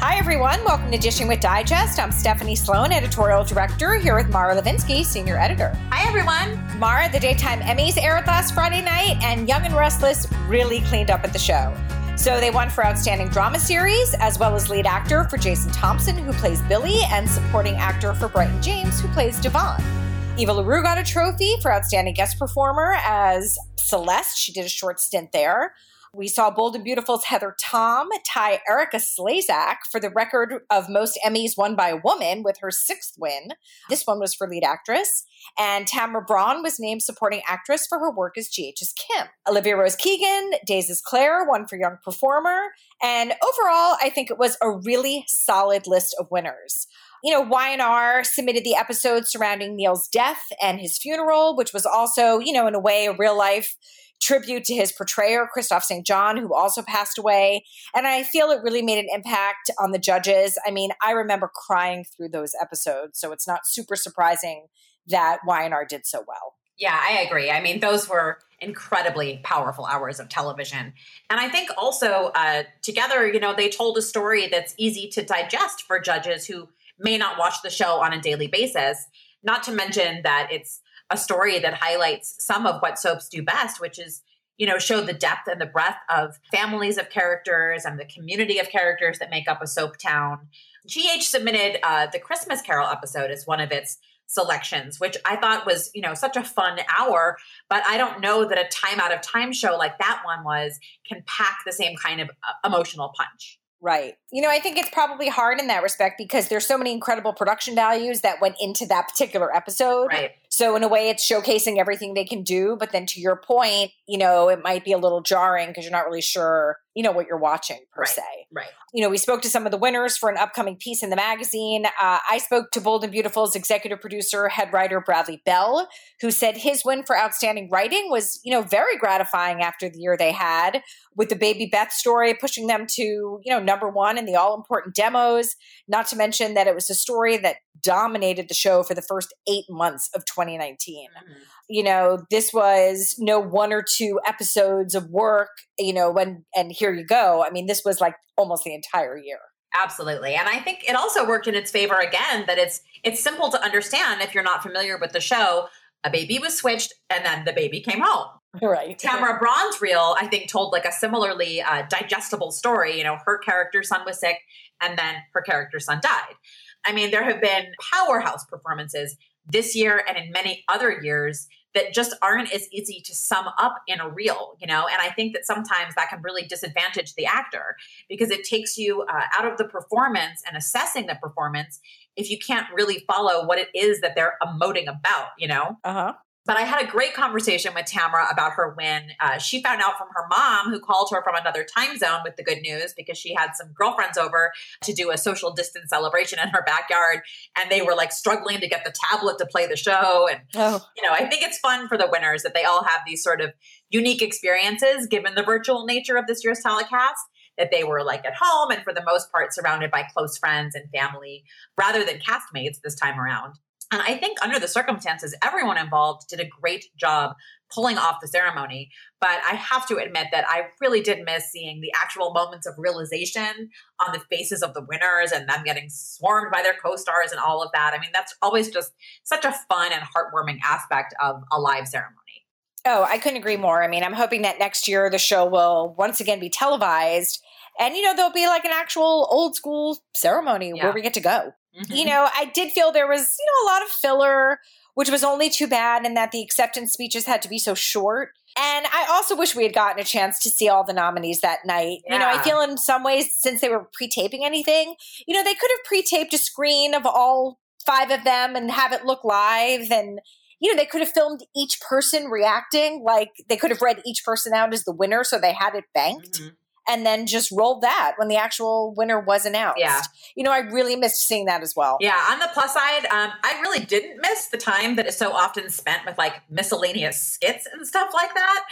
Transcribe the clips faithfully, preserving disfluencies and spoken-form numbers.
Hi, everyone. Welcome to Dishing with Digest. I'm Stephanie Sloan, editorial director, here with Mara Levinsky, senior editor. Hi, everyone. Mara, the daytime Emmys aired last Friday night, and Young and Restless really cleaned up at the show. So they won for Outstanding Drama Series, as well as lead actor for Jason Thompson, who plays Billy, and supporting actor for Bryton James, who plays Devon. Eva LaRue got a trophy for Outstanding Guest Performer as Celeste. She did a short stint there. We saw Bold and Beautiful's Heather Tom tie Erica Slezak for the record of most Emmys won by a woman with her sixth win. This one was for lead actress. And Tamara Braun was named supporting actress for her work as G H's Kim. Olivia Rose Keegan, Days as Claire, won for Young Performer. And overall, I think it was a really solid list of winners. You know, Y and R submitted the episode surrounding Neil's death and his funeral, which was also, you know, in a way, a real life tribute to his portrayer, Christophe Saint John, who also passed away. And I feel it really made an impact on the judges. I mean, I remember crying through those episodes, so it's not super surprising that Y and R did so well. Yeah, I agree. I mean, those were incredibly powerful hours of television. And I think also uh, together, you know, they told a story that's easy to digest for judges who may not watch the show on a daily basis, not to mention that it's a story that highlights some of what soaps do best, which is, you know, show the depth and the breadth of families of characters and the community of characters that make up a soap town. G H submitted uh, the Christmas Carol episode as one of its selections, which I thought was, you know, such a fun hour, but I don't know that a time out of time show like that one was can pack the same kind of uh, emotional punch. Right. You know, I think it's probably hard in that respect because there's so many incredible production values that went into that particular episode. Right. So in a way, it's showcasing everything they can do. But then to your point, you know, it might be a little jarring because you're not really sure, you know, what you're watching per right. se. Right. You know, we spoke to some of the winners for an upcoming piece in the magazine. Uh, I spoke to Bold and Beautiful's executive producer, head writer Bradley Bell, who said his win for outstanding writing was, you know, very gratifying after the year they had, with the Baby Beth story pushing them to, you know, number one in the all-important demos, not to mention that it was a story that dominated the show for the first eight months of twenty nineteen. Mm-hmm. You know, this was no one or two episodes of work, you know, when, and here you go. I mean, this was like almost the entire year. Absolutely. And I think it also worked in its favor again, that it's it's simple to understand if you're not familiar with the show. A baby was switched and then the baby came home. Right. Tamara Braun's reel, I think, told like a similarly uh, digestible story. You know, her character's son was sick and then her character's son died. I mean, there have been powerhouse performances this year and in many other years that just aren't as easy to sum up in a reel, you know? And I think that sometimes that can really disadvantage the actor because it takes you uh, out of the performance and assessing the performance if you can't really follow what it is that they're emoting about, you know? Uh-huh. But I had a great conversation with Tamara about her win. Uh, she found out from her mom, who called her from another time zone with the good news because she had some girlfriends over to do a social distance celebration in her backyard. And they were like struggling to get the tablet to play the show. And, oh. you know, I think it's fun for the winners that they all have these sort of unique experiences given the virtual nature of this year's telecast, that they were like at home and for the most part surrounded by close friends and family rather than castmates this time around. And I think under the circumstances, everyone involved did a great job pulling off the ceremony. But I have to admit that I really did miss seeing the actual moments of realization on the faces of the winners and them getting swarmed by their co-stars and all of that. I mean, that's always just such a fun and heartwarming aspect of a live ceremony. Oh, I couldn't agree more. I mean, I'm hoping that next year the show will once again be televised. And, you know, there'll be like an actual old school ceremony yeah. where we get to go. Mm-hmm. You know, I did feel there was, you know, a lot of filler, which was only too bad, and that the acceptance speeches had to be so short. And I also wish we had gotten a chance to see all the nominees that night. Yeah. You know, I feel in some ways, since they were pre-taping anything, you know, they could have pre-taped a screen of all five of them and have it look live. And, you know, they could have filmed each person reacting. Like, they could have read each person out as the winner so they had it banked. Mm-hmm. And then just rolled that when the actual winner was announced. Yeah. You know, I really missed seeing that as well. Yeah. On the plus side, um, I really didn't miss the time that is so often spent with like miscellaneous skits and stuff like that.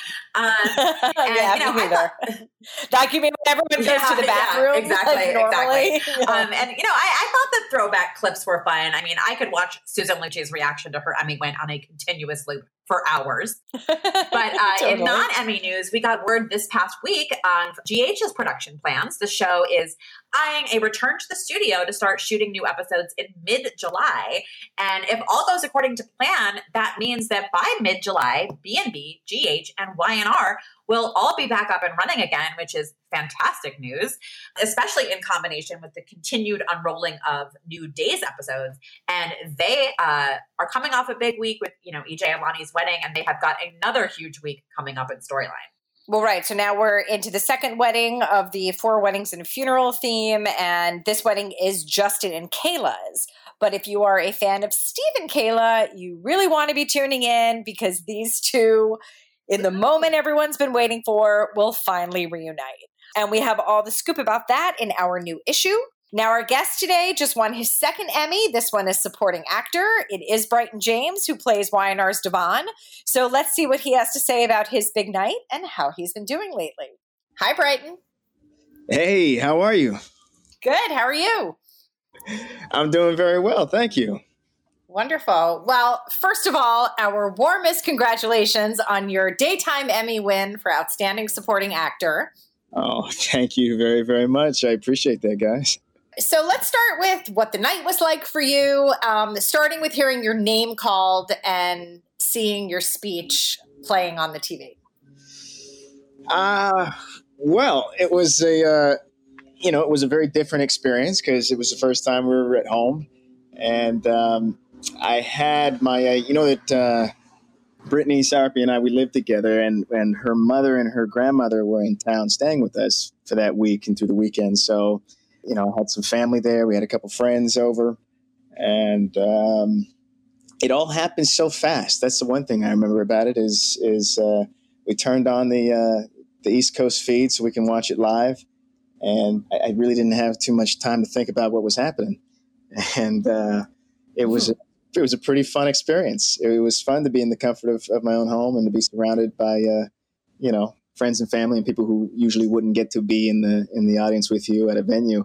Um, and, yeah, you know, me neither. That you mean when everyone goes yeah, to the bathroom? Yeah, exactly. Like normally? Exactly. Yeah. Um, and, you know, I, I thought the throwback clips were fun. I mean, I could watch Susan Lucci's reaction to her Emmy win on a continuous loop for hours. But uh, totally. In non-Emmy news, we got word this past week on G H's production plans. The show is eyeing a return to the studio to start shooting new episodes in mid-July. And if all goes according to plan, that means that by mid-July, B and B, G H, and Y N R will all be back up and running again, which is fantastic news, especially in combination with the continued unrolling of new Days episodes. And they uh, are coming off a big week with, you know, E J and Lonnie's wedding, and they have got another huge week coming up in storyline. Well, right. So now we're into the second wedding of the Four Weddings and a Funeral theme, and this wedding is Justin and Kayla's. But if you are a fan of Steve and Kayla, you really want to be tuning in because these two, in the moment everyone's been waiting for, will finally reunite. And we have all the scoop about that in our new issue. Now, our guest today just won his second Emmy. This one is supporting actor. It is Bryton James, who plays Y N R's Devon. So let's see what he has to say about his big night and how he's been doing lately. Hi, Bryton. Hey, how are you? Good. How are you? I'm doing very well. Thank you. Wonderful. Well, first of all, our warmest congratulations on your daytime Emmy win for Outstanding Supporting Actor. Oh, thank you very, very much. I appreciate that, guys. So let's start with what the night was like for you, um, starting with hearing your name called and seeing your speech playing on the T V. Uh, well, it was a, uh, you know, it was a very different experience because it was the first time we were at home. And um, I had my, uh, you know, that uh, Brittany Sarpy and I, we lived together, and, and her mother and her grandmother were in town staying with us for that week and through the weekend. So, you know, I had some family there. We had a couple friends over, and um, it all happened so fast. That's the one thing I remember about it is is uh, we turned on the uh, the East Coast feed so we can watch it live, and I, I really didn't have too much time to think about what was happening, and uh, it was. Mm-hmm. It was a pretty fun experience. It was fun to be in the comfort of, of my own home and to be surrounded by, uh, you know, friends and family and people who usually wouldn't get to be in the in the audience with you at a venue.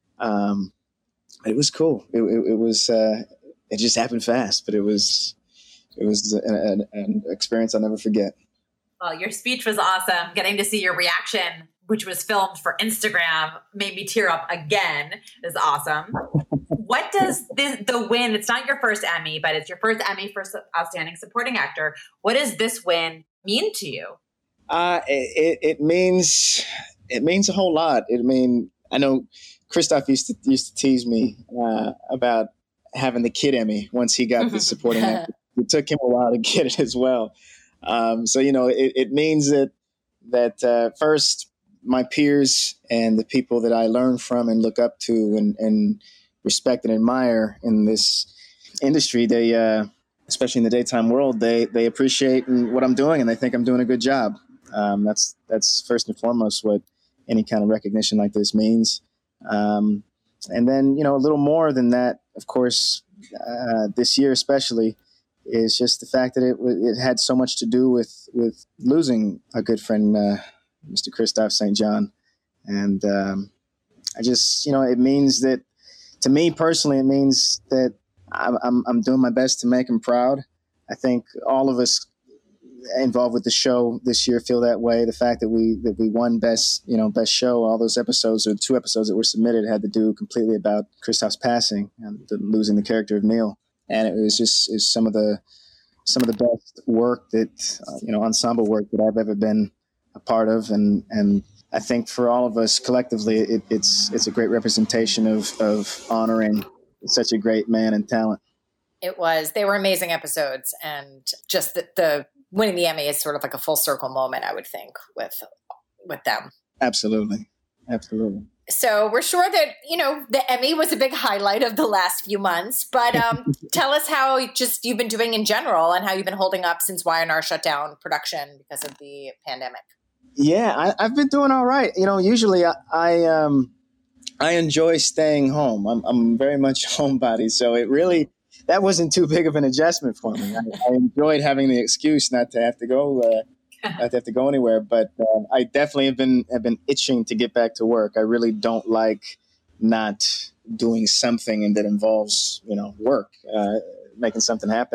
Um, it was cool. It, it, it was. Uh, it just happened fast, but it was. It was an, an, an experience I'll never forget. Well, your speech was awesome. Getting to see your reaction, which was filmed for Instagram, made me tear up again. Is awesome. What does this, the win, it's not your first Emmy, but it's your first Emmy for Outstanding Supporting Actor. What does this win mean to you? Uh, it, it means it means a whole lot. I mean, I know Christoph used to used to tease me uh, about having the Kid Emmy once he got the supporting actor. It took him a while to get it as well. Um, so, you know, it, it means that that uh, first, my peers and the people that I learn from and look up to and, and respect and admire in this industry, they, uh, especially in the daytime world, they they appreciate what I'm doing and they think I'm doing a good job. Um, that's that's first and foremost what any kind of recognition like this means. Um, and then, you know, a little more than that, of course, uh, this year especially, is just the fact that it it had so much to do with with losing a good friend, uh, Mister Christoph Saint John, and um, I just, you know, it means that. To me personally, it means that I'm, I'm, I'm doing my best to make him proud. I think all of us involved with the show this year feel that way. The fact that we that we won best, you know, best show, all those episodes or two episodes that were submitted had to do completely about Christoph's passing and the, losing the character of Neil. And it was just is some of the some of the best work that uh, you know ensemble work that I've ever been a part of, and and. I think for all of us collectively, it, it's it's a great representation of, of honoring such a great man and talent. It was. They were amazing episodes. And just the, the winning the Emmy is sort of like a full circle moment, I would think, with with them. Absolutely. Absolutely. So we're sure that, you know, the Emmy was a big highlight of the last few months. But um, tell us how just you've been doing in general and how you've been holding up since Y N R shut down production because of the pandemic. Yeah, I, I've been doing all right. You know, usually I, I um I enjoy staying home. I'm I'm very much a homebody, so it really that wasn't too big of an adjustment for me. I, I enjoyed having the excuse not to have to go uh, not to have to go anywhere. But uh, I definitely have been have been itching to get back to work. I really don't like not doing something and that involves you know work, uh, making something happen.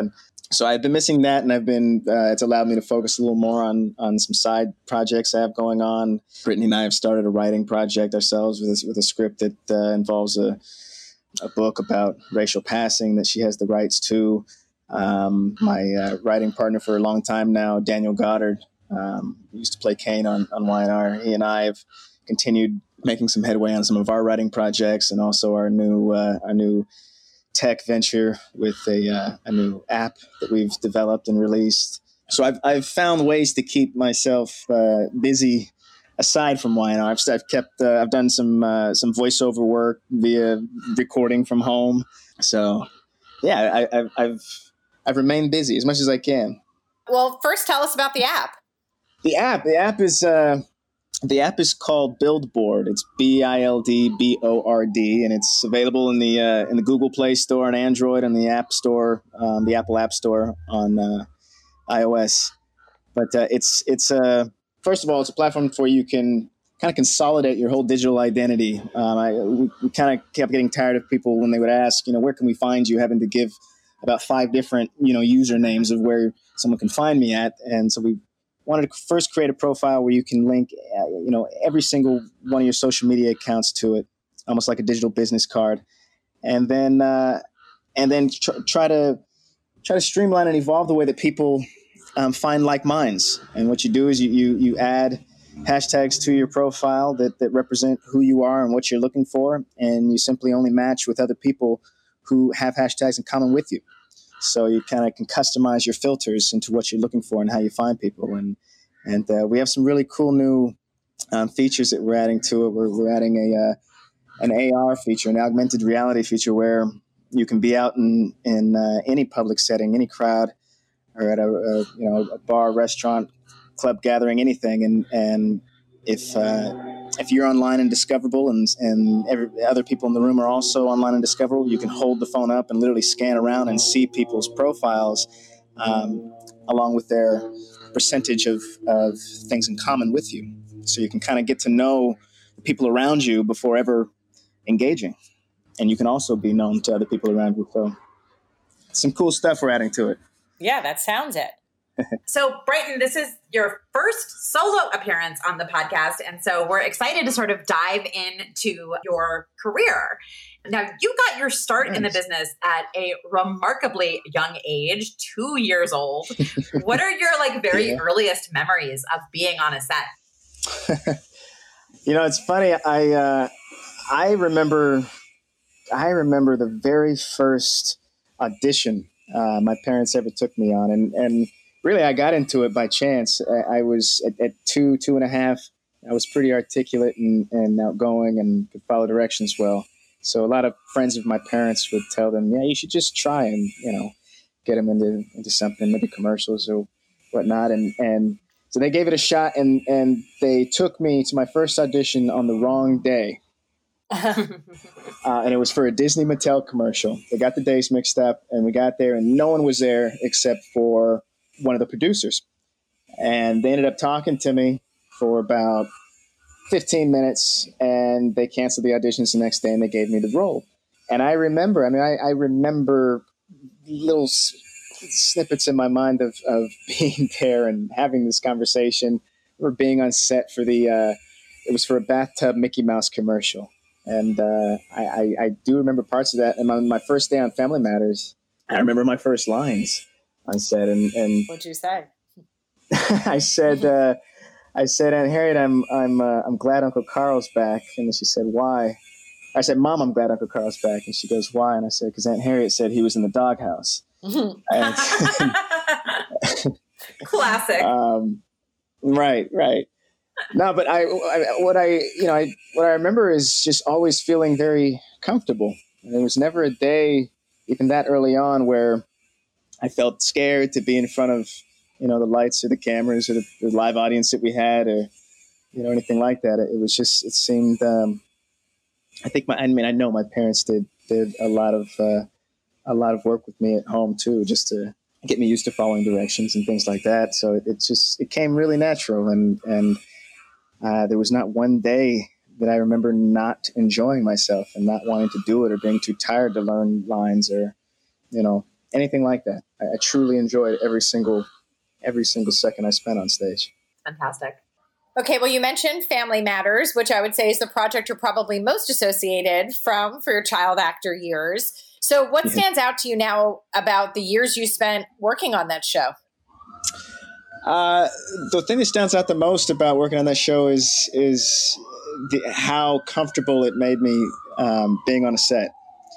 so I've been missing that, and I've been uh, it's allowed me to focus a little more on on some side projects I have going on. Brittany and I have started a writing project ourselves with a, with a script that uh, involves a a book about racial passing that she has the rights to. Um, my uh, writing partner for a long time now, Daniel Goddard, um, used to play Kane on, on Y N R. He and I have continued making some headway on some of our writing projects, and also our new uh, our new tech venture with a uh, a new app that we've developed and released. So I've I've found ways to keep myself uh, busy aside from Y N R. I've, I've kept uh, I've done some uh, some voiceover work via recording from home. So yeah, I, I've I've I've remained busy as much as I can. Well, first tell us about the app. The app, the app is uh, the app is called Bildboard. It's B I L D B O R D, and it's available in the uh, in the Google Play Store on Android, and the App Store, um, the Apple App Store on uh, iOS. But uh, it's it's uh, first of all, it's a platform where you can kind of consolidate your whole digital identity. Um, I, we we kind of kept getting tired of people when they would ask, you know, where can we find you, having to give about five different, you know, usernames of where someone can find me at. And so we wanted to first create a profile where you can link, uh, you know, every single one of your social media accounts to it, almost like a digital business card. And then, uh, and then tr- try to try to streamline and evolve the way that people um, find like minds. And what you do is you, you, you add hashtags to your profile that, that represent who you are and what you're looking for. And you simply only match with other people who have hashtags in common with you. So you kind of can customize your filters into what you're looking for and how you find people. And and uh, we have some really cool new um, features that we're adding to it. We're, we're adding a uh, an A R feature, an augmented reality feature, where you can be out in in uh, any public setting, any crowd, or at a, a you know a bar, restaurant, club gathering, anything. And and if uh, if you're online and discoverable, and and every, other people in the room are also online and discoverable, you can hold the phone up and literally scan around and see people's profiles, um, along with their percentage of, of things in common with you. So you can kind of get to know the people around you before ever engaging. And you can also be known to other people around you. So some cool stuff we're adding to it. Yeah, that sounds it. So, Brighton, this is your first solo appearance on the podcast. And so we're excited to sort of dive into your career. Now, you got your start nice. in the business at a remarkably young age, two years old. What are your like very yeah. earliest memories of being on a set? You know, it's funny. I uh, I remember I remember the very first audition uh, my parents ever took me on, and and. Really, I got into it by chance. I, I was at, at two, two and a half. I was pretty articulate and, and outgoing and could follow directions well. So a lot of friends of my parents would tell them, yeah, you should just try and, you know, get them into, into something, maybe commercials or whatnot. And, and so they gave it a shot, and, and they took me to my first audition on the wrong day. uh, and it was for a Disney Mattel commercial. They got the days mixed up, and we got there, and no one was there except for one of the producers. And they ended up talking to me for about fifteen minutes, and they canceled the auditions the next day, and they gave me the role. And I remember, I mean, I, I remember little s- snippets in my mind of, of being there and having this conversation, or being on set for the, uh, it was for a bathtub Mickey Mouse commercial. And uh, I, I, I do remember parts of that. And my, my first day on Family Matters, I remember my first lines on set. And, and what'd you say? I said, uh, I said, Aunt Harriet, I'm, I'm, uh, I'm glad Uncle Carl's back. And she said, why? I said, Mom, I'm glad Uncle Carl's back. And she goes, why? And I said, because Aunt Harriet said he was in the doghouse. Classic. Um, right, right. No, but I, I, what I, you know, I, what I remember is just always feeling very comfortable. And there was never a day, even that early on, where I felt scared to be in front of, you know, the lights or the cameras or the, the live audience that we had, or, you know, anything like that. It, it was just, it seemed, um, I think my, I mean, I know my parents did, did a lot of, uh, a lot of work with me at home too, just to get me used to following directions and things like that. So it, it just, it came really natural. And, and, uh, there was not one day that I remember not enjoying myself and not wanting to do it or being too tired to learn lines or, you know, anything like that. I, I truly enjoyed every single every single second I spent on stage. Fantastic. Okay, well, you mentioned Family Matters, which I would say is the project you're probably most associated from for your child actor years. So what stands out to you now about the years you spent working on that show? Uh, the thing that stands out the most about working on that show is is the, how comfortable it made me um, being on a set.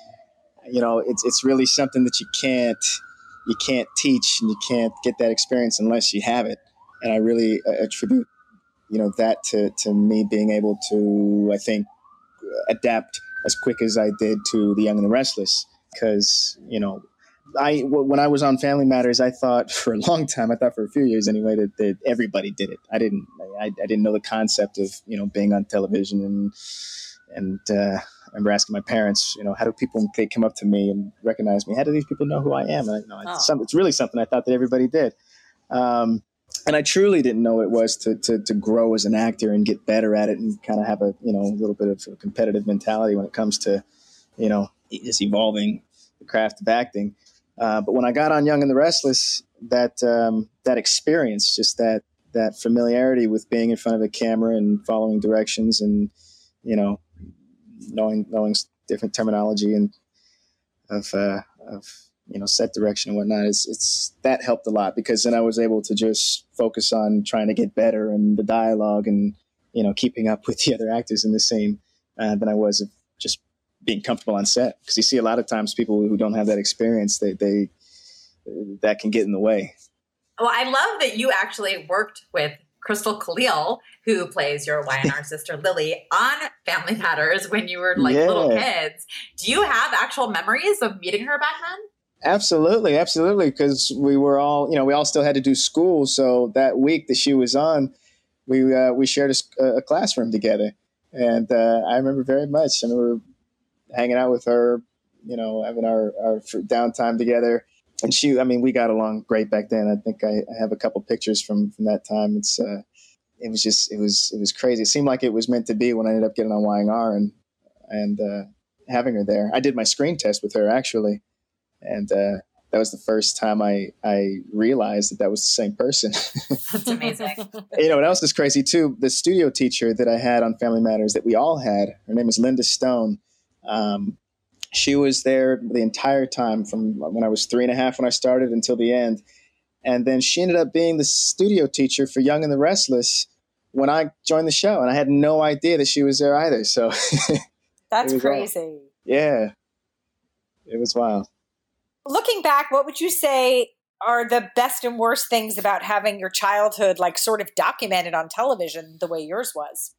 You know, it's it's really something that you can't you can't teach, and you can't get that experience unless you have it. And I really attribute, you know, that to, to me being able to, I think, adapt as quick as I did to The Young and the Restless. Because, you know, I when I was on Family Matters, I thought for a long time, I thought for a few years anyway, that, that everybody did it. I didn't I, I didn't know the concept of, you know, being on television. And and uh, I remember asking my parents, you know, how do people, they come up to me and recognize me? How do these people know who I am? And I, you know, oh. it's, some, it's really something I thought that everybody did. Um, and I truly didn't know it was to, to to grow as an actor and get better at it and kind of have a, you know, a little bit of a competitive mentality when it comes to, you know, just evolving the craft of acting. Uh, but when I got on Young and the Restless, that um, that experience, just that that familiarity with being in front of a camera and following directions and, you know, knowing knowing different terminology and of uh, of you know, set direction and whatnot, it's, it's that helped a lot, because then I was able to just focus on trying to get better and the dialogue and, you know, keeping up with the other actors in the scene uh, than I was of just being comfortable on set. Because you see a lot of times people who don't have that experience, they, they that can get in the way. Well, I love that you actually worked with Crystal Khalil, who plays your Y N R sister Lily, on Family Matters when you were like yeah. little kids. Do you have actual memories of meeting her back then? Absolutely, absolutely. Because we were all, you know, we all still had to do school. So that week that she was on, we uh, we shared a, a classroom together, and uh, I remember very much. I remember hanging out with her, you know, having our our downtime together. And she, I mean, we got along great back then. I think I, I have a couple pictures from from that time. It's uh, it was just it was it was crazy. It seemed like it was meant to be when I ended up getting on Y N R and and uh, having her there. I did my screen test with her actually. And uh, that was the first time I, I realized that that was the same person. That's amazing. You know, what else is crazy too? The studio teacher that I had on Family Matters that we all had, her name is Linda Stone. Um, she was there the entire time from when I was three and a half when I started until the end. And then she ended up being the studio teacher for Young and the Restless when I joined the show. And I had no idea that she was there either. So that's crazy. Wild. Yeah, it was wild. Looking back, what would you say are the best and worst things about having your childhood like sort of documented on television the way yours was?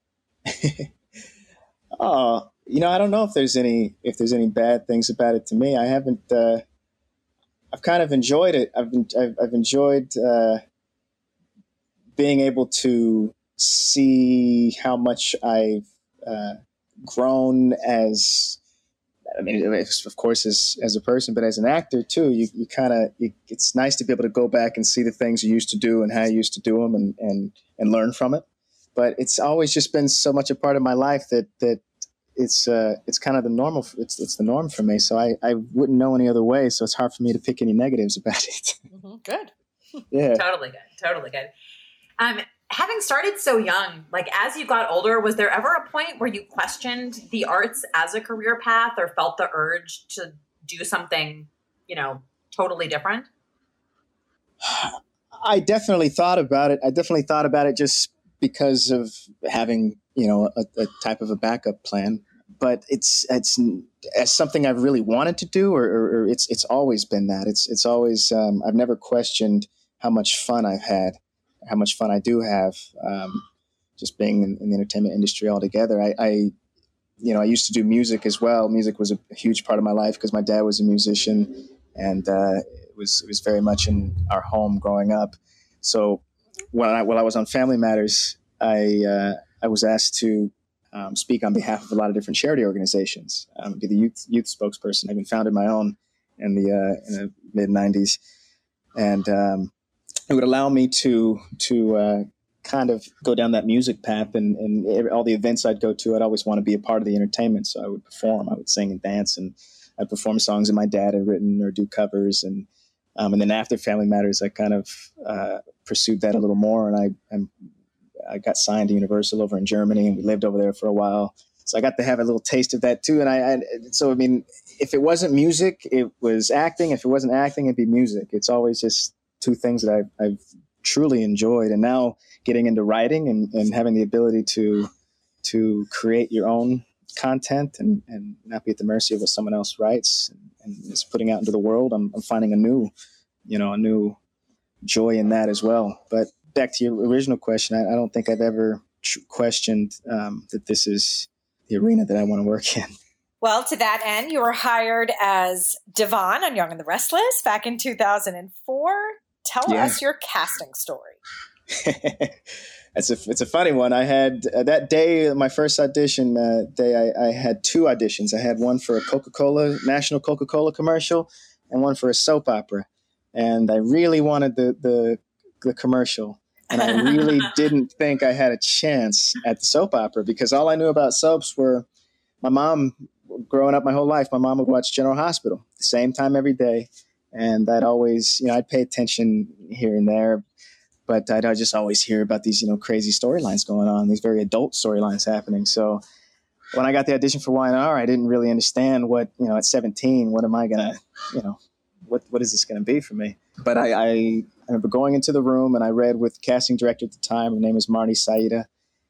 Oh, you know, I don't know if there's any if there's any bad things about it to me. I haven't. Uh, I've kind of enjoyed it. I've been, I've, I've enjoyed uh, being able to see how much I've uh, grown as. I mean, of course, as as a person, but as an actor too, you, you kind of, it's nice to be able to go back and see the things you used to do and how you used to do them and, and, and learn from it. But it's always just been so much a part of my life that, that it's, uh, it's kind of the normal, it's, it's the norm for me. So I, I wouldn't know any other way. So it's hard for me to pick any negatives about it. Mm-hmm. Good. Yeah. Totally good. Totally good. Um, Having started so young, like as you got older, was there ever a point where you questioned the arts as a career path or felt the urge to do something, you know, totally different? I definitely thought about it. I definitely thought about it just because of having, you know, a, a type of a backup plan. But it's it's as something I've really wanted to do, or, or, or it's it's always been that. It's it's always um, I've never questioned how much fun I've had. How much fun I do have, um, just being in, in the entertainment industry altogether. I, I, you know, I used to do music as well. Music was a huge part of my life because my dad was a musician, and uh, it was it was very much in our home growing up. So when I, while I was on Family Matters, I uh, I was asked to um, speak on behalf of a lot of different charity organizations. Um, be the youth youth spokesperson. I even founded my own in the uh, in the mid nineties, and um, it would allow me to to uh, kind of go down that music path, and, and all the events I'd go to, I'd always want to be a part of the entertainment. So I would perform, I would sing and dance, and I perform songs that my dad had written or do covers. And um, and then after Family Matters, I kind of uh, pursued that a little more. And I I'm, I got signed to Universal over in Germany, and we lived over there for a while. So I got to have a little taste of that too. And I, I so I mean, if it wasn't music, it was acting. If it wasn't acting, it'd be music. It's always just two things that I've, I've truly enjoyed. And now getting into writing and, and having the ability to to create your own content and, and not be at the mercy of what someone else writes and, and is putting out into the world, I'm, I'm finding a new, you know, a new joy in that as well. But back to your original question, I, I don't think I've ever tr- questioned um, that this is the arena that I want to work in. Well, to that end, you were hired as Devon on Young and the Restless back in two thousand four. Tell yeah. us your casting story. It's a it's a funny one. I had uh, that day, my first audition uh, day, I, I had two auditions. I had one for a Coca-Cola, National Coca-Cola commercial, and one for a soap opera. And I really wanted the the, the commercial. And I really didn't think I had a chance at the soap opera because all I knew about soaps were my mom, growing up my whole life, my mom would watch General Hospital the same time every day. And I'd always, you know, I'd pay attention here and there, but I'd, I'd just always hear about these, you know, crazy storylines going on, these very adult storylines happening. So when I got the audition for Y and R, I didn't really understand what, you know, at seventeen, what am I going to, you know, what what is this going to be for me? But I, I, I remember going into the room and I read with the casting director at the time. Her name was Marnie Saida.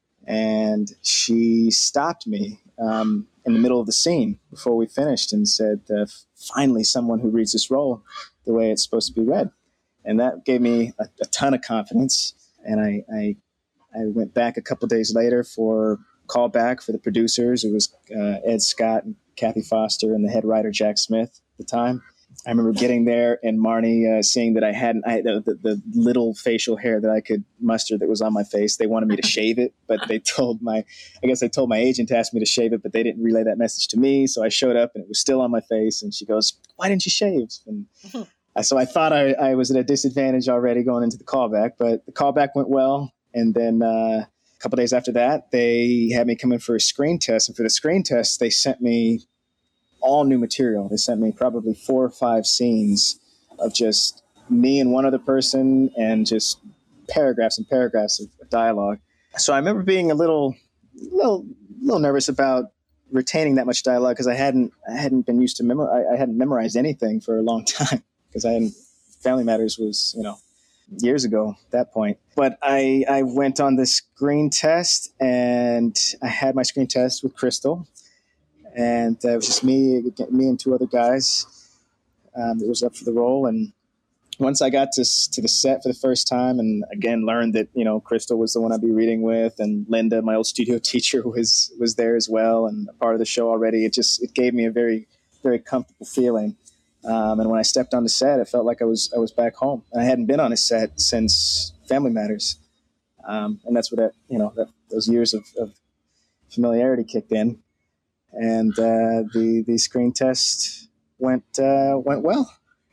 And she stopped me um, in the middle of the scene before we finished and said, uh, finally, someone who reads this role the way it's supposed to be read. And that gave me a, a ton of confidence. And I, I, I went back a couple of days later for callback for the producers. It was uh, Ed Scott and Kathy Foster and the head writer, Jack Smith, at the time. I remember getting there and Marnie uh, seeing that I hadn't, I, the, the, the little facial hair that I could muster that was on my face. They wanted me to shave it, but they told my, I guess they told my agent to ask me to shave it, but they didn't relay that message to me. So I showed up and it was still on my face. And she goes, why didn't you shave? And mm-hmm. so I thought I, I was at a disadvantage already going into the callback, but the callback went well. And then uh, a couple days after that, they had me come in for a screen test. And for the screen test, they sent me all new material. They sent me probably four or five scenes of just me and one other person and just paragraphs and paragraphs of dialogue. So I remember being a little, little, little nervous about retaining that much dialogue because I hadn't, I hadn't been used to memor. I, I hadn't memorized anything for a long time because I hadn't. Family Matters was, you know, years ago at that point. But I, I went on the screen test and I had my screen test with Crystal. And uh, it was just me, me and two other guys um, that was up for the role. And once I got to to the set for the first time, and again learned that you know Crystal was the one I'd be reading with, and Linda, my old studio teacher, was was there as well, and a part of the show already. It just it gave me a very very comfortable feeling. Um, and when I stepped on the set, it felt like I was I was back home. And I hadn't been on a set since Family Matters, um, and that's what that you know that, those years of, of familiarity kicked in. And uh, the the screen test went uh, went well.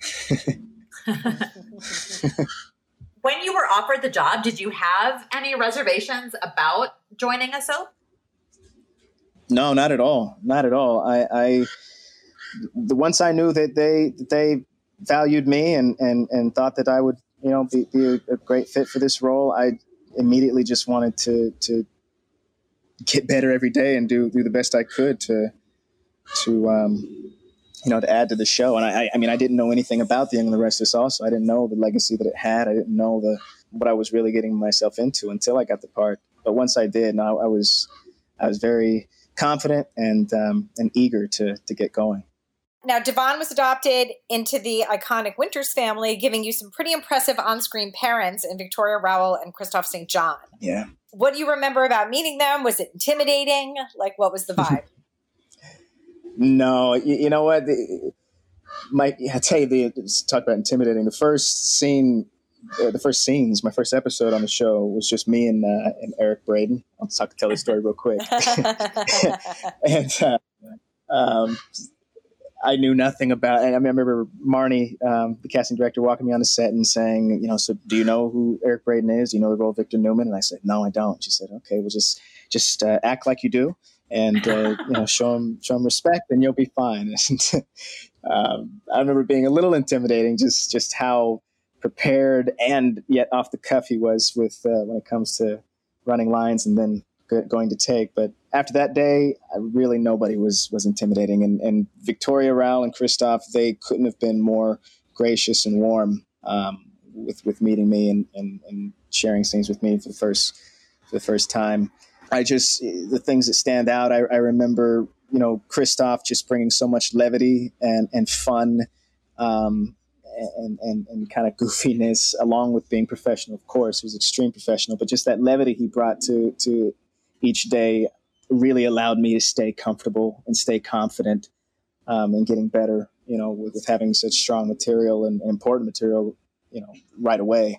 When you were offered the job, did you have any reservations about joining a soap? No, not at all. Not at all. I, I the once I knew that they that they valued me and, and, and thought that I would you know be, be a, a great fit for this role, I immediately just wanted to to. get better every day and do do the best I could to to um, you know to add to the show. And I I mean I didn't know anything about the Young and the Restless. Also, I didn't know the legacy that it had. I didn't know the what I was really getting myself into until I got the part. But once I did, I, I was I was very confident and um, and eager to to get going. Now, Devon was adopted into the iconic Winters family, giving you some pretty impressive on-screen parents in Victoria Rowell and Christophe Saint John. Yeah. What do you remember about meeting them? Was it intimidating? Like, what was the vibe? No, you, you know what? The, my, I tell you, the, talk about intimidating. The first scene, uh, the first scenes, my first episode on the show was just me and uh, and Eric Braeden. I'll talk tell the story real quick. and uh, um, I knew nothing about, and I remember Marnie, um, the casting director, walking me on the set and saying, you know, so do you know who Eric Braeden is? Do you know the role of Victor Newman? And I said, no, I don't. She said, okay, well, just just uh, act like you do. and uh, you know, show him show him respect, and you'll be fine. um, I remember being a little intimidating, just just how prepared and yet off the cuff he was with uh, when it comes to running lines and then going to take. But after that day, I really nobody was was intimidating, and, and Victoria Rowell and Christoph, they couldn't have been more gracious and warm um, with with meeting me and, and, and sharing things with me for the first for the first time. I just the things that stand out. I, I remember, you know, Christoph just bringing so much levity and and fun. Um, And, and, and kind of goofiness, along with being professional. Of course, he was extreme professional, but just that levity he brought to to each day really allowed me to stay comfortable and stay confident um, and getting better, you know, with, with having such strong material and, and important material, you know, right away.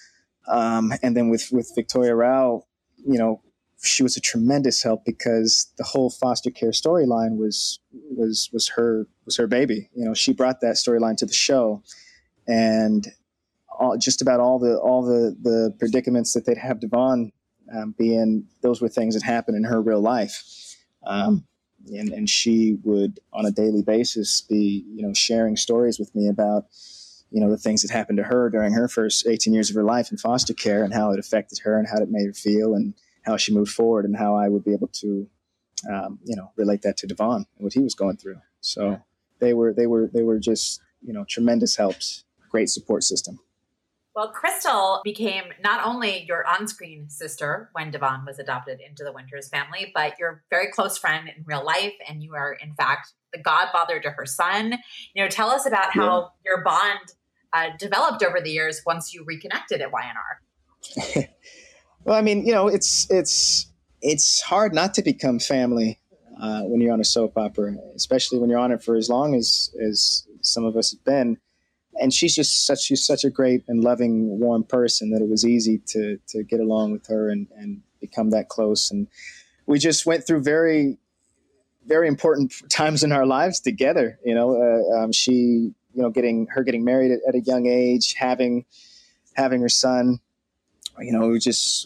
Um, and then with, with Victoria Rowell, you know, she was a tremendous help because the whole foster care storyline was was was her was her baby. You know, she brought that storyline to the show, and all, just about all the all the the predicaments that they'd have Devon um, be in, those were things that happened in her real life. Um, and and she would on a daily basis be, you know, sharing stories with me about, you know, the things that happened to her during her first eighteen years of her life in foster care and how it affected her and how it made her feel and how she moved forward and how I would be able to, um, you know, relate that to Devon and what he was going through. So they were, they were, they were just, you know, tremendous helps, great support system. Well, Crystal became not only your on-screen sister when Devon was adopted into the Winters family, but your very close friend in real life. And you are, in fact, the godfather to her son. You know, tell us about how yeah. your bond uh, developed over the years once you reconnected at Y N R. Well, I mean, you know, it's it's it's hard not to become family uh, when you're on a soap opera, especially when you're on it for as long as as some of us have been. And she's just such she's such a great and loving, warm person that it was easy to to get along with her and, and become that close. And we just went through very, very important times in our lives together. You know, uh, um, she, you know, getting her getting married at, at a young age, having having her son. You know, it was just,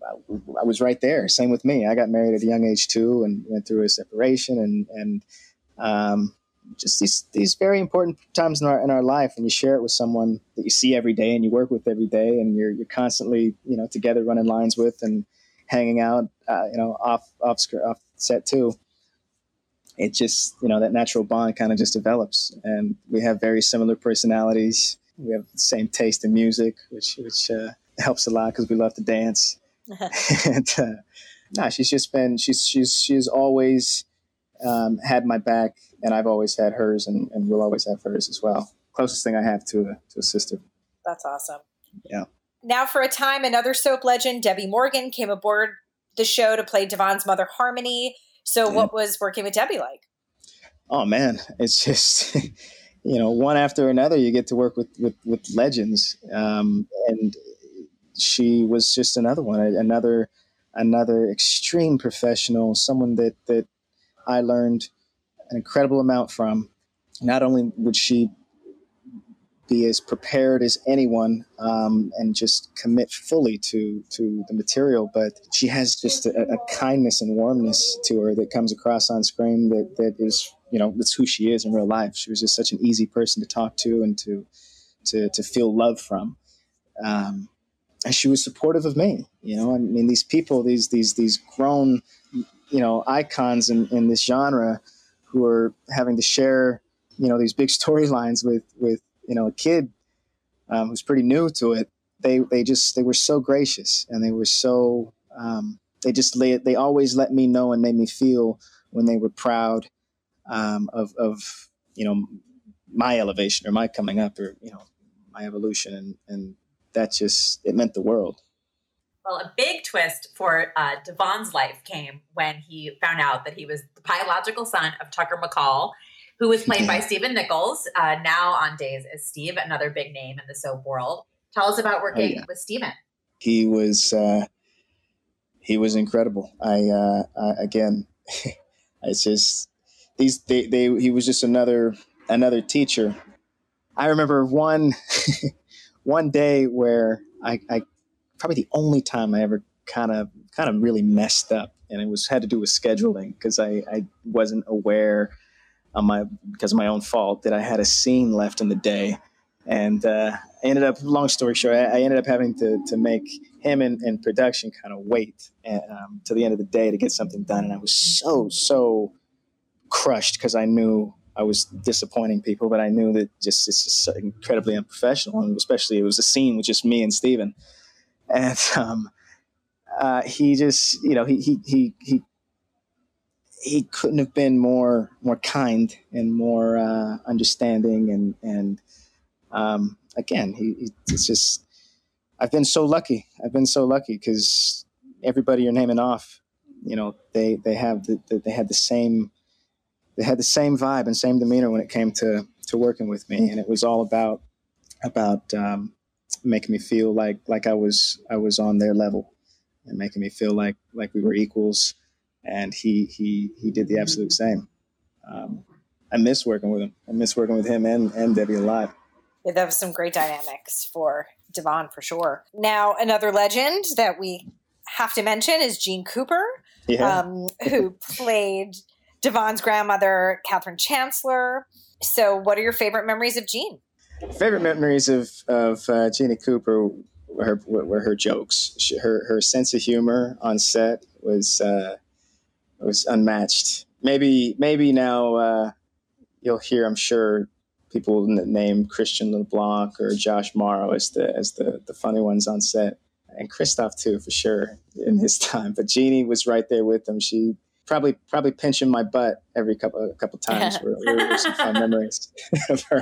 I was right there. Same with me. I got married at a young age too, and went through a separation, and and um, just these these very important times in our in our life. And you share it with someone that you see every day and you work with every day, and you're you're constantly, you know, together running lines with and hanging out, uh, you know, off off off set too. It just, you know, that natural bond kind of just develops, and we have very similar personalities. We have the same taste in music, which which. Uh, helps a lot because we love to dance. and uh, nah, she's just been she's she's she's always um, had my back, and I've always had hers, and, and we'll always have hers as well. Closest thing I have to a to a sister. That's awesome. Yeah. Now, for a time, another soap legend, Debbie Morgan, came aboard the show to play Devon's mother, Harmony. So, yeah. What was working with Debbie like? Oh man, it's just you know, one after another, you get to work with with, with legends, um, and. She was just another one, another another extreme professional, someone that, that I learned an incredible amount from. Not only would she be as prepared as anyone um, and just commit fully to, to the material, but she has just a, a kindness and warmness to her that comes across on screen that, that is, you know, that's who she is in real life. She was just such an easy person to talk to and to to, to feel love from. Um, And she was supportive of me, you know. I mean, these people, these these these grown, you know, icons in, in this genre, who are having to share, you know, these big storylines with with you know a kid um, who's pretty new to it. They they just they were so gracious, and they were so um, they just lay, they always let me know and made me feel when they were proud um, of of you know my elevation or my coming up or you know my evolution, and and. That just, it meant the world. Well, a big twist for uh, Devon's life came when he found out that he was the biological son of Tucker McCall, who was played by Stephen Nichols, uh, now on Days as Steve, another big name in the soap world. Tell us about working oh, yeah. with Stephen. He was, uh, he was incredible. I, uh, I again, it's just, these, they, they, he was just another, another teacher. I remember one... One day where I, I, probably the only time I ever kind of, kind of really messed up and it was had to do with scheduling because I, I wasn't aware on my because of my own fault that I had a scene left in the day, and uh, I ended up. Long story short, I, I ended up having to to make him and, and production kind of wait and, um, to the end of the day to get something done, and I was so so crushed because I knew I was disappointing people, but I knew that just it's just so incredibly unprofessional, and especially it was a scene with just me and Steven. And um, uh, he just, you know, he he he he he couldn't have been more more kind and more uh, understanding, and and um, again, he, he it's just I've been so lucky. I've been so lucky because everybody you're naming off, you know, they they have the, the they had the same they had the same vibe and same demeanor when it came to to working with me, and it was all about about. Um, making me feel like like I was I was on their level, and making me feel like like we were equals. And he he he did the absolute same. Um, I miss working with him. I miss working with him and, and Debbie a lot. Yeah, that was some great dynamics for Devon for sure. Now, another legend that we have to mention is Jean Cooper, yeah. um, who played Devon's grandmother, Catherine Chancellor. So what are your favorite memories of Jean? Favorite memories of of uh, Jeannie Cooper were her, were her jokes. She, her her sense of humor on set was uh, was unmatched. Maybe maybe now uh, you'll hear, I'm sure, people name Christian LeBlanc or Josh Morrow as the as the the funny ones on set, and Christoph too for sure in his time. But Jeannie was right there with them. She probably probably pinching my butt every couple a couple times. were, were some fun memories of her.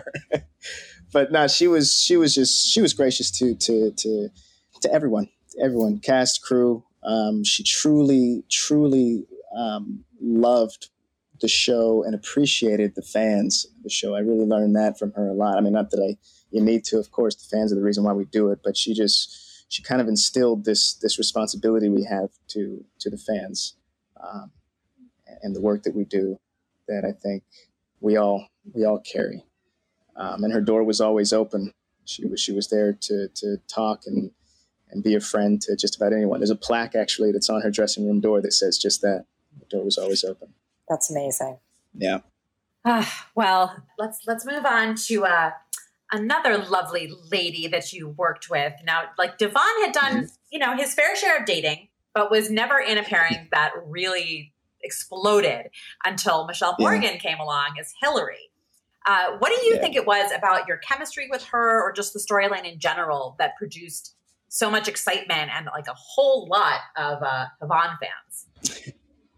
But no, she was she was just she was gracious to to to to everyone, to everyone, cast, crew. Um, she truly truly um, loved the show and appreciated the fans of the show. I really learned that from her a lot. I mean, not that I you need to, of course, the fans are the reason why we do it, but she just she kind of instilled this this responsibility we have to to the fans um, and the work that we do that I think we all we all carry. Um, and her door was always open. She was she was there to to talk and and be a friend to just about anyone. There's a plaque actually that's on her dressing room door that says just that. The door was always open. That's amazing. Yeah. Uh, well, let's let's move on to uh, another lovely lady that you worked with. Now, like Devon had done, mm-hmm. you know, his fair share of dating, but was never in a pairing that really exploded until Michelle Morgan yeah. came along as Hillary. Uh, what do you yeah. think it was about your chemistry with her, or just the storyline in general, that produced so much excitement and like a whole lot of uh, Devon fans?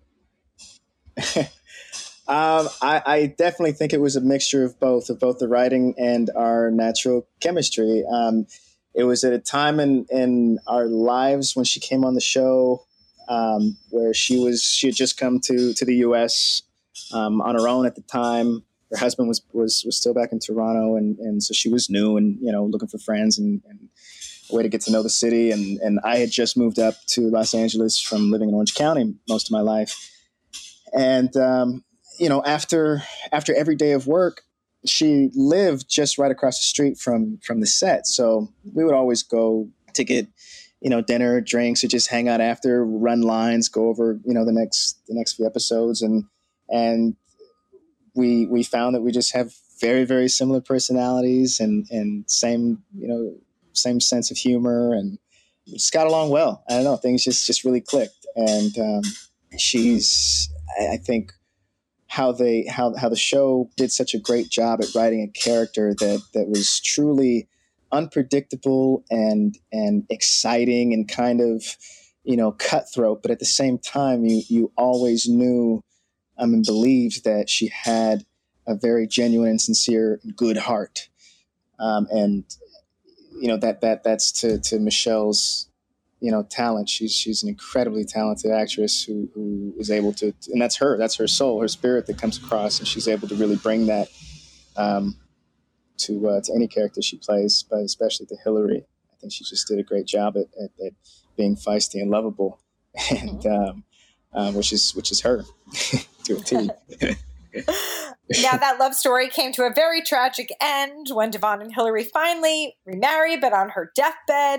um, I, I definitely think it was a mixture of both, of both the writing and our natural chemistry. Um, it was at a time in, in our lives when she came on the show um, where she was she had just come to to the U S um, on her own at the time. Her husband was, was, was still back in Toronto. And, and so she was new and, you know, looking for friends and, and a way to get to know the city. And, and I had just moved up to Los Angeles from living in Orange County most of my life. And, um, you know, after, after every day of work, she lived just right across the street from, from the set. So we would always go to get, you know, dinner, drinks, or just hang out after, run lines, go over, you know, the next, the next few episodes. And, and, we we found that we just have very, very similar personalities and, and same, you know, same sense of humor, and we just got along well. I don't know, things just, just really clicked. And um, she's, I, I think how they, how, how the show did such a great job at writing a character that, that was truly unpredictable and, and exciting and kind of, you know, cutthroat. But at the same time, you, you always knew I mean, believed that she had a very genuine and sincere, good heart, um, and you know that that that's to to Michelle's, you know, talent. She's she's an incredibly talented actress who who is able to, and that's her, that's her soul, her spirit that comes across, and she's able to really bring that um, to uh, to any character she plays, but especially to Hillary. I think she just did a great job at, at, at being feisty and lovable, and. Mm-hmm. Um, Um, which is which is her to a T. Now that love story came to a very tragic end when Devon and Hillary finally remarried, but on her deathbed.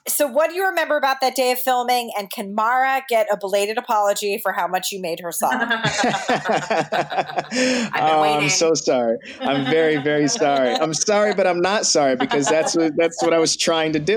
So what do you remember about that day of filming? And can Mara get a belated apology for how much you made her sob? I've been oh, waiting. I'm so sorry. I'm very, very sorry. I'm sorry, but I'm not sorry because that's what that's what I was trying to do.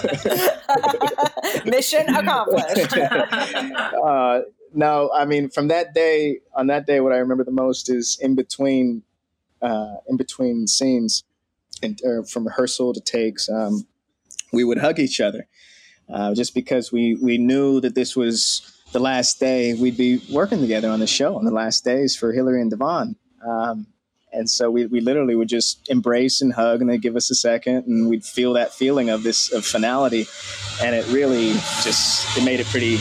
Mission accomplished. uh, no, I mean, from that day, on that day, what I remember the most is in between, uh, in between scenes, and uh, from rehearsal to takes. Um, we would hug each other uh, just because we, we knew that this was the last day we'd be working together on the show, on the last days for Hilary and Devon. Um, and so we, we literally would just embrace and hug, and they'd give us a second, and we'd feel that feeling of this of finality. And it really just, it made it pretty,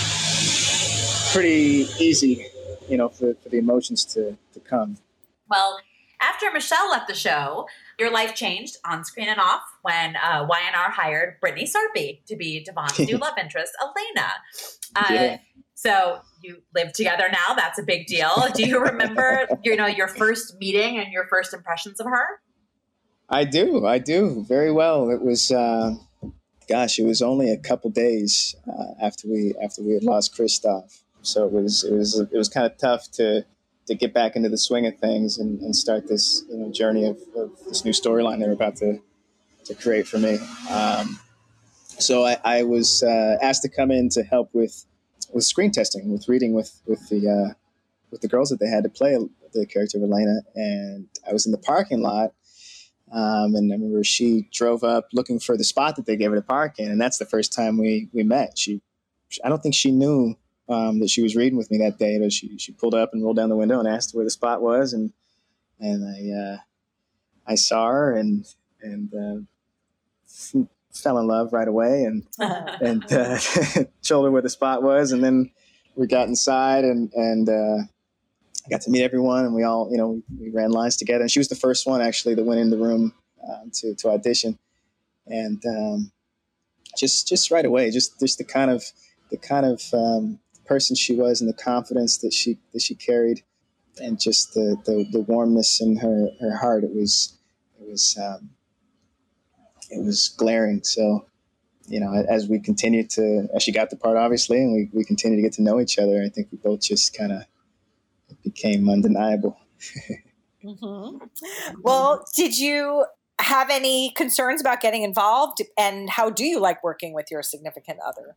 pretty easy, you know, for, for the emotions to, to come. Well, after Michelle left the show, your life changed on screen and off when uh, Y and R hired Brittany Sarpy to be Devon's new love interest, Elena. Uh, Yeah. So you live together now. That's a big deal. Do you remember, you know, your first meeting and your first impressions of her? I do. I do very well. It was, uh, gosh, it was only a couple days uh, after we after we had lost Christoph. So it was it was it was kind of tough to. to get back into the swing of things and, and start this, you know, journey of, of this new storyline they're about to, to create for me. Um, so I, I was uh, asked to come in to help with, with screen testing, with reading with, with the, uh, with the girls that they had to play the character of Elena. And I was in the parking lot. Um, and I remember she drove up looking for the spot that they gave her to park in. And that's the first time we, we met. She, I don't think she knew Um, that she was reading with me that day, but she, she pulled up and rolled down the window and asked where the spot was, and and I uh, I saw her and and uh, f- fell in love right away, and and uh, told her where the spot was, and then we got inside and and uh, I got to meet everyone, and we all you know we ran lines together, and she was the first one actually that went in the room um, to to audition, and um, just just right away, just just the kind of the kind of um, person she was and the confidence that she that she carried, and just the the, the warmness in her, her heart. It was it was um, it was glaring. So, you know, as we continued to, as she got the part, obviously, and we, we continued to get to know each other, I think we both just kind of became undeniable. Mm-hmm. Well, did you have any concerns about getting involved, and how do you like working with your significant other?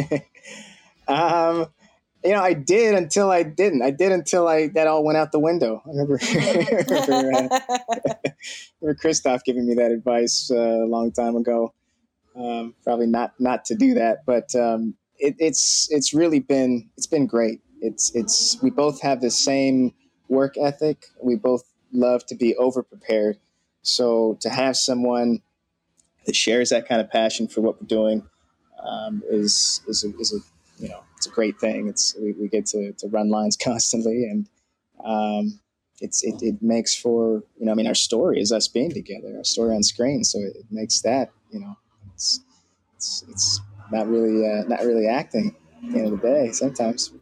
um, You know, I did until I didn't. I did until I that all went out the window. I remember, remember, uh, remember Christoph giving me that advice uh, a long time ago. Um, probably not not to do that, but um, it, it's it's really been it's been great. It's it's we both have the same work ethic. We both love to be over prepared. So to have someone that shares that kind of passion for what we're doing um, is is a, is a you know. It's a great thing. It's we, we get to, to run lines constantly, and um, it's it, it makes for you know I mean our story is us being together, our story on screen. So it, it makes that you know it's it's, it's not really uh, not really acting at the end of the day sometimes,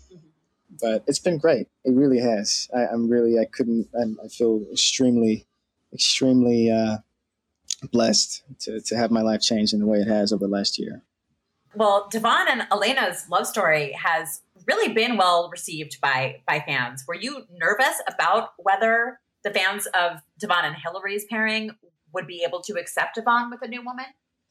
but it's been great. It really has. I, I'm really I couldn't I'm, I feel extremely extremely uh, blessed to to have my life change in the way it has over the last year. Well, Devon and Elena's love story has really been well received by by fans. Were you nervous about whether the fans of Devon and Hilary's pairing would be able to accept Devon with a new woman?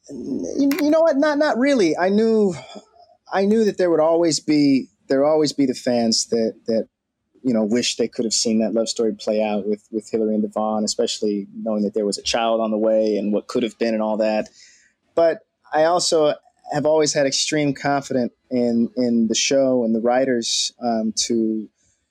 You know what? Not not really. I knew I knew that there would always be there would always be the fans that that you know wish they could have seen that love story play out with with Hilary and Devon, especially knowing that there was a child on the way and what could have been and all that. But I also have always had extreme confidence in in the show and the writers um, to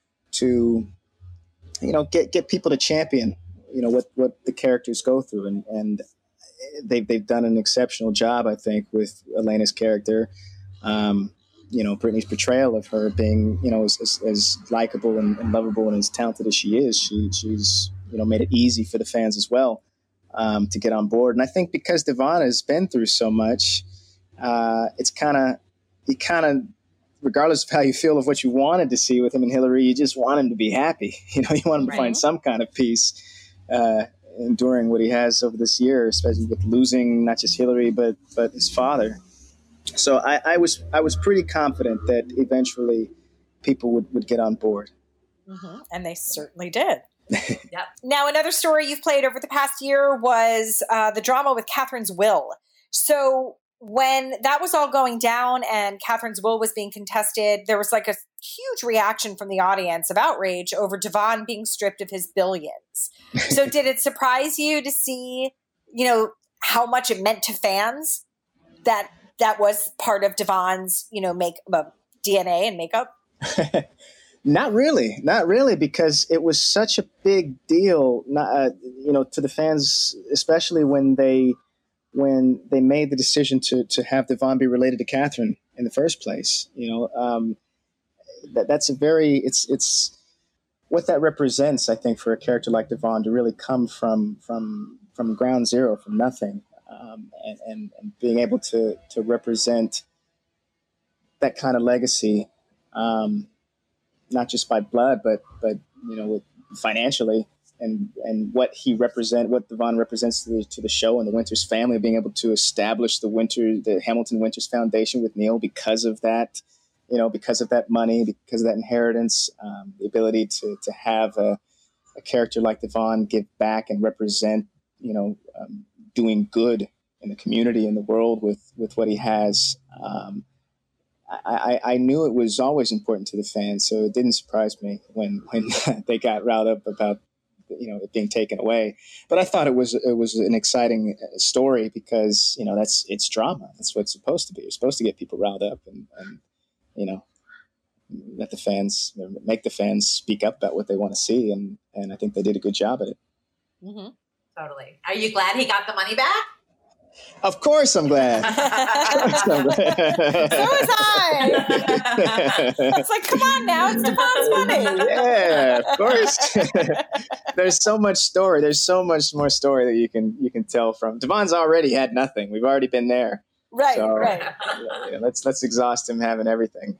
to you know get get people to champion you know what what the characters go through, and and they've they've done an exceptional job, I think, with Elena's character. Um, you know, Brittany's portrayal of her being you know as, as, as likable and, and lovable and as talented as she is, she she's you know made it easy for the fans as well um, to get on board. And I think because Devon has been through so much. Uh, it's kind of, you kind of, regardless of how you feel of what you wanted to see with him and Hilary, you just want him to be happy. You know, you want him to Right. find some kind of peace uh, enduring what he has over this year, especially with losing not just Hillary but but his father. So I, I was I was pretty confident that eventually people would, would get on board. Mm-hmm. And they certainly did. Yep. Now, another story you've played over the past year was uh, the drama with Catherine's will. So when that was all going down and Catherine's will was being contested, there was like a huge reaction from the audience of outrage over Devon being stripped of his billions. So did it surprise you to see, you know, how much it meant to fans that that was part of Devon's, you know, make uh, D N A and makeup? Not really, not really, because it was such a big deal, not, uh, you know, to the fans, especially when they when they made the decision to to have Devon be related to Catherine in the first place. You know, um, that that's a very it's it's what that represents, I think, for a character like Devon to really come from from from ground zero, from nothing, um, and, and and being able to to represent that kind of legacy. Um, not just by blood, but, but, you know, financially and, and what he represent, what Devon represents to the, to the show and the Winters family, being able to establish the Winter, the Hamilton Winters Foundation with Neil because of that, you know, because of that money, because of that inheritance, um, the ability to, to have a, a character like Devon give back and represent, you know, um, doing good in the community, in the world with, with what he has. Um, I, I knew it was always important to the fans, so it didn't surprise me when, when they got riled up about, you know, it being taken away. But I thought it was it was an exciting story because, you know, that's it's drama. That's what it's supposed to be. You're supposed to get people riled up and, and you know, let the fans make the fans speak up about what they want to see, and and I think they did a good job at it. Mm-hmm. Totally. Are you glad he got the money back? Of course I'm glad. So was I. It's like, come on now, it's Devon's money. Yeah, of course. There's so much story. There's so much more story that you can you can tell from. Devon's already had nothing. We've already been there. Right, so, right. Yeah, yeah, let's let's exhaust him having everything.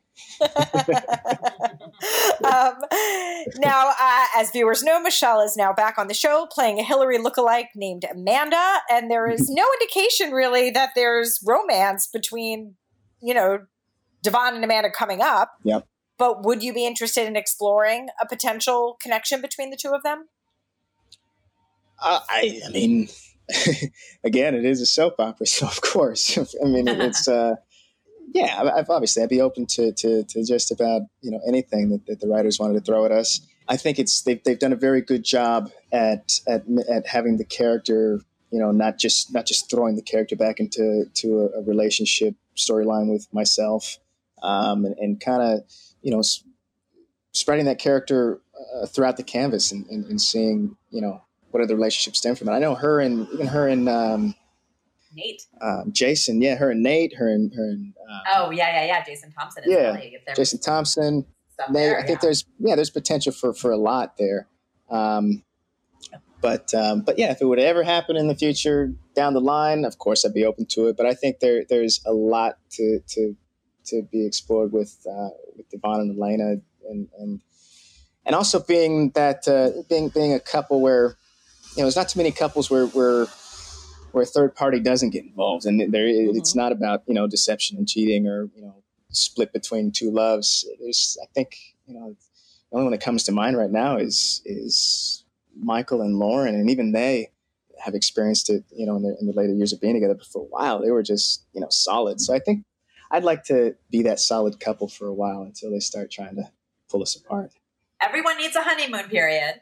um, now, uh, as viewers know, Michelle is now back on the show playing a Hillary lookalike named Amanda, and there is no indication really that there's romance between, you know, Devon and Amanda coming up. Yep. But would you be interested in exploring a potential connection between the two of them? Uh, I, I mean, again, it is a soap opera, so of course. I mean, it's. Uh, Yeah, I've obviously I'd be open to, to, to just about, you know, anything that, that the writers wanted to throw at us. I think it's they've they've done a very good job at at at having the character, you know, not just not just throwing the character back into to a, a relationship storyline with myself, um, and, and kind of, you know, s- spreading that character uh, throughout the canvas and, and, and seeing, you know, what other relationships stem from it. I know her and even her and. Um, Nate. Um, Jason, yeah, her and Nate, her and her and. Um, oh yeah, yeah, yeah. Jason Thompson. Is yeah, really, Jason Thompson. Nate. There, I think yeah. there's yeah, there's potential for, for a lot there. Um, but um, but yeah, if it would ever happen in the future down the line, of course I'd be open to it. But I think there there's a lot to to to be explored with uh, with Devon and Elena, and and and also being that uh, being being a couple where, you know, there's not too many couples where where. where a third party doesn't get involved, and there mm-hmm. it's not about, you know, deception and cheating or, you know, split between two loves. There's, I think, you know, the only one that comes to mind right now is is Michael and Lauren, and even they have experienced it, you know, in the, in the later years of being together. But for a while, they were just, you know, solid. So I think I'd like to be that solid couple for a while until they start trying to pull us apart. Everyone needs a honeymoon period.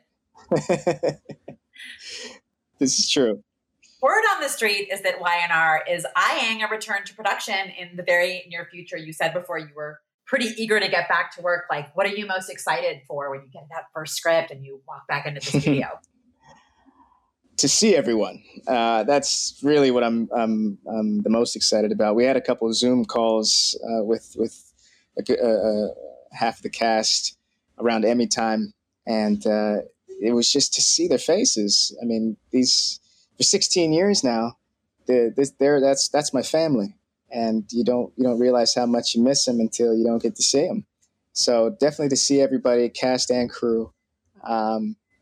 This is true. Word on the street is that Y N R is eyeing a return to production in the very near future. You said before you were pretty eager to get back to work. Like, what are you most excited for when you get that first script and you walk back into the studio? To see everyone. Uh, that's really what I'm, I'm, I'm the most excited about. We had a couple of Zoom calls uh, with with a, uh, half the cast around Emmy time, and uh, it was just to see their faces. I mean, these. For sixteen years now, the, this, there, that's that's my family, and you don't you don't realize how much you miss them until you don't get to see them. So definitely to see everybody, cast and crew, um,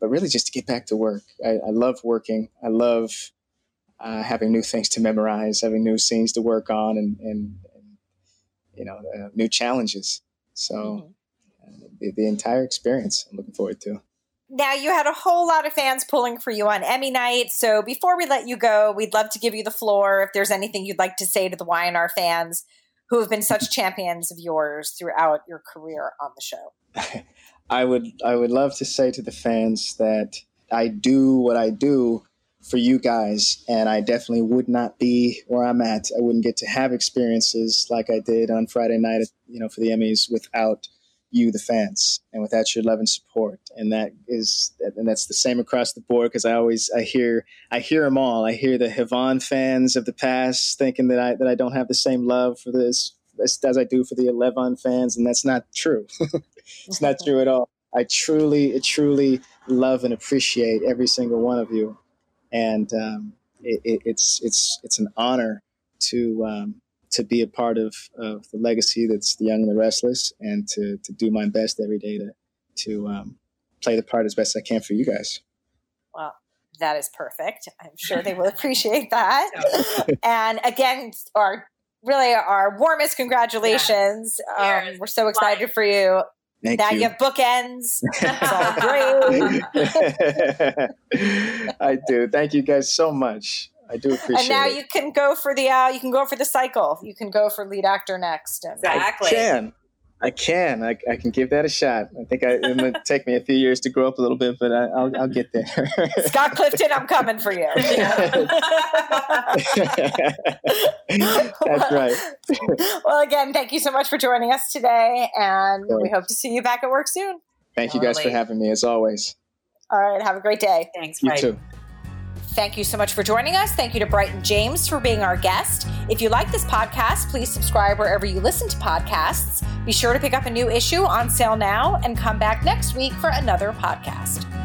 but really just to get back to work. I, I love working. I love uh, having new things to memorize, having new scenes to work on, and, and, and you know, uh, new challenges. So mm-hmm. uh, the, the entire experience I'm looking forward to. Now, you had a whole lot of fans pulling for you on Emmy night. So before we let you go, we'd love to give you the floor if there's anything you'd like to say to the Y N R fans who have been such champions of yours throughout your career on the show. I would I would love to say to the fans that I do what I do for you guys, and I definitely would not be where I'm at. I wouldn't get to have experiences like I did on Friday night, you know, for the Emmys without you, the fans, and without your love and support. And that is, and that's the same across the board, because I always, I hear, I hear them all. I hear the Havon fans of the past thinking that I, that I don't have the same love for this as, as I do for the Levon fans. And that's not true. It's not true at all. I truly, truly love and appreciate every single one of you. And um, it, it, it's, it's, it's an honor to, um, to be a part of, of the legacy that's The Young and the Restless, and to, to do my best every day to, to um, play the part as best I can for you guys. Well, that is perfect. I'm sure they will appreciate that. And again, our really our warmest congratulations. Yes. Um, we're so excited for you. Thank now you. you have bookends. It's all great. I do. Thank you guys so much. I do appreciate it. And now it. you can go for the uh, you can go for the cycle. You can go for lead actor next. Exactly. I can. I can. I, I can give that a shot. I think I, it might take me a few years to grow up a little bit, but I, I'll I'll get there. Scott Clifton, I'm coming for you. That's right. Well, again, thank you so much for joining us today, and Thanks. We hope to see you back at work soon. Thank you guys for having me, as always. All right. Have a great day. Thanks. You Bye. too. Thank you so much for joining us. Thank you to Brighton James for being our guest. If you like this podcast, please subscribe wherever you listen to podcasts. Be sure to pick up a new issue on sale now and come back next week for another podcast.